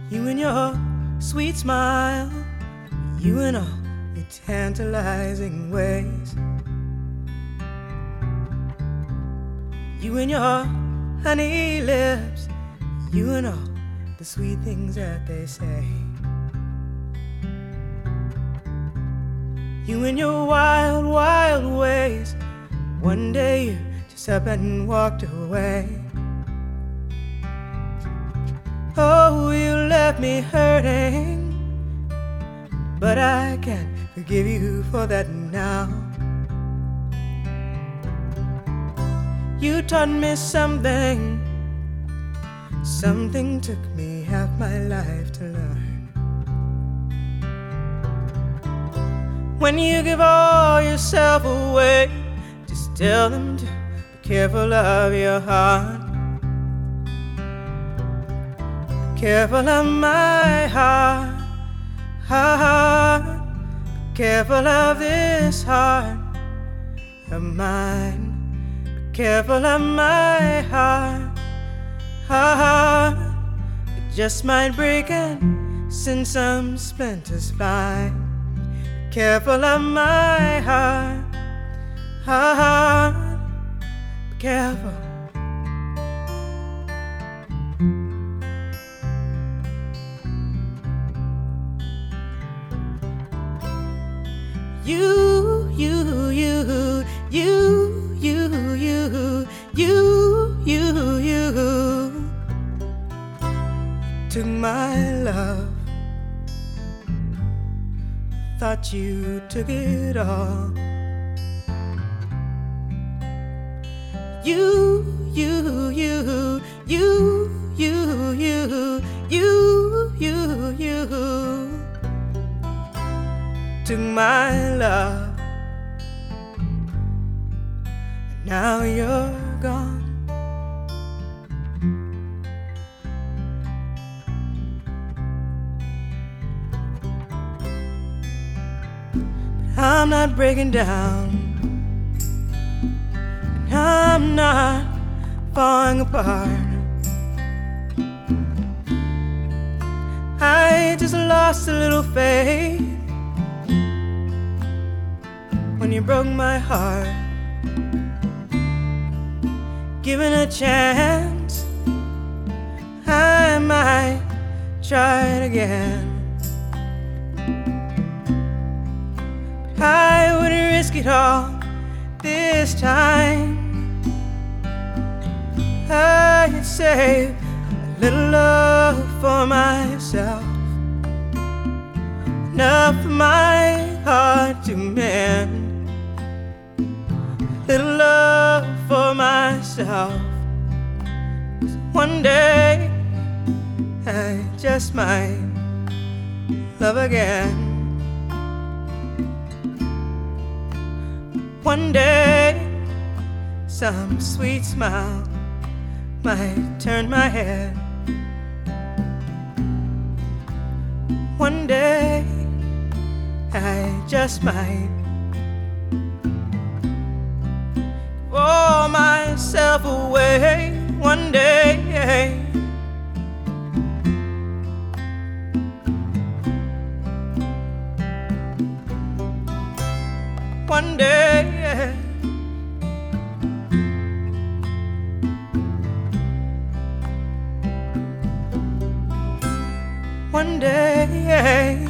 You and your sweet smile, you and all your tantalizing ways, you and your honey lips, you and all the sweet things that they say, you and your wild, wild ways. One day you just up and walked away. Oh, you left me hurting, but I can't forgive you for that now. You taught me something, something took me half my life to learn. When you give all yourself away, just tell them to be careful of your heart. Careful of my heart, heart. Careful of this heart of mine. Be careful of my heart, heart. It just might break and send some splinters fly. Be careful of my heart, heart. Be careful. You took my love, thought you took it all. You took my love, and now you're gone. But I'm not breaking down, and I'm not falling apart. I just lost a little faith when you broke my heart. Given a chance, I might try it again. But I wouldn't risk it all this time. I'd save a little love for myself, enough for my heart to mend. Little love for myself, 'cause one day I just might love again. One day some sweet smile might turn my head. One day I just might throw myself away. One day one day one day